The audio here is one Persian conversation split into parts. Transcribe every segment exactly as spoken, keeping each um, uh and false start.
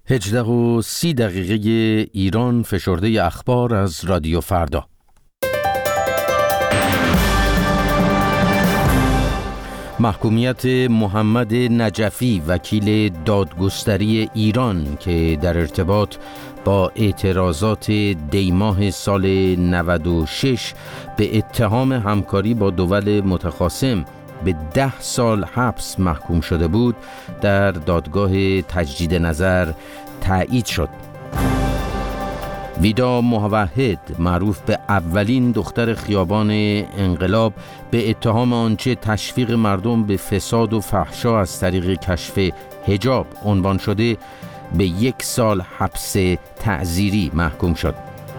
هجده و سی دقیقه ایران، فشرده اخبار از رادیو فردا. محکومیت محمد نجفی وکیل دادگستری ایران که در ارتباط با اعتراضات دیماه سال نود و شش به اتهام همکاری با دول متخاصم به ده سال حبس محکوم شده بود، در دادگاه تجدید نظر تایید شد. ویدا موحد، معروف به اولین دختر خیابان انقلاب، به اتهام آنچه تشویق مردم به فساد و فحشا از طریق کشف حجاب عنوان شده، به یک سال حبس تعزیری محکوم شد.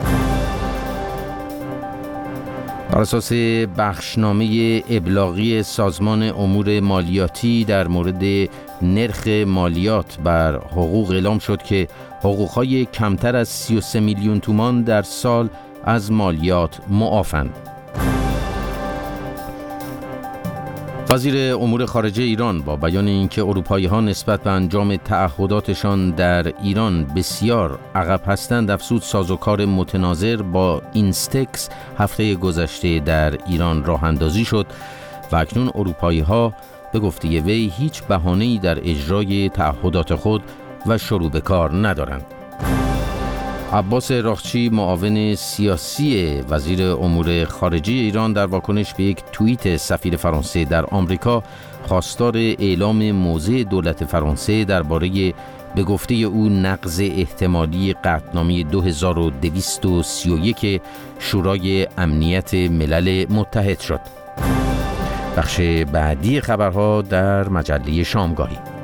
بر اساس بخشنامه ابلاغی سازمان امور مالیاتی در مورد نرخ مالیات بر حقوق اعلام شد که حقوقهای کمتر از سی و سه میلیون تومان در سال از مالیات معافند. وزیر امور خارجه ایران با بیان اینکه اروپایی‌ها نسبت به انجام تعهداتشان در ایران بسیار عقب هستند، افزود سازوکار متناظر با اینستکس هفته گذشته در ایران راه اندازی شد و اکنون اروپایی‌ها به گفته وی هیچ بهانه‌ای در اجرای تعهدات خود و شروع به کار ندارند. عباس راغچی، معاون سیاسی وزیر امور خارجه ایران، در واکنش به یک توییت سفیر فرانسه در آمریکا خواستار اعلام موضع دولت فرانسه درباره به گفته او نقض احتمالی قطعنامه دو هزار و دویست و سی و یک شورای امنیت ملل متحد شد. بخش بعدی خبرها در مجله شامگاهی.